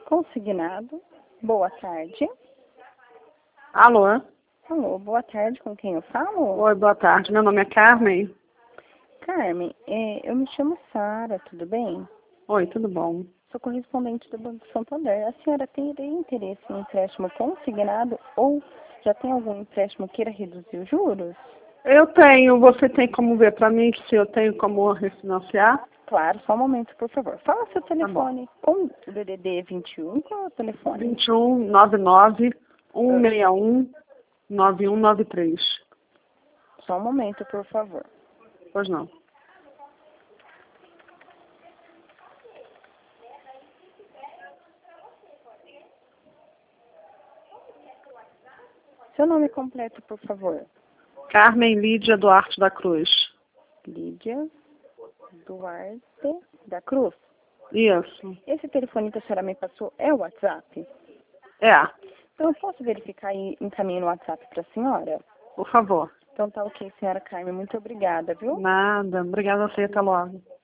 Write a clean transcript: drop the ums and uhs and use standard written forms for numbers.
Consignado. Boa tarde. Alô? Alô, boa tarde, com quem eu falo? Oi, boa tarde. Meu nome é Carmen. Carmen, eu me chamo Sara, tudo bem? Oi, tudo bom? Sou correspondente do Banco Santander. A senhora teria interesse em empréstimo consignado ou já tem algum empréstimo que queira reduzir os juros? Eu tenho. Você tem como ver para mim se eu tenho como refinanciar? Claro, só um momento, por favor. Fala seu Tá bom. telefone. Com o DDD 21, qual é o telefone? 21 99 161 9193. Só um momento, por favor. Pois não. Seu nome completo, por favor. Carmen Lídia Duarte da Cruz. Lídia Duarte da Cruz. Isso. Esse telefone que a senhora me passou é o WhatsApp? É, Então, eu posso verificar e encaminhar no WhatsApp para a senhora? por favor. Então, tá ok, senhora Carmen. Muito obrigada, viu? Nada. Obrigada a você. Até logo.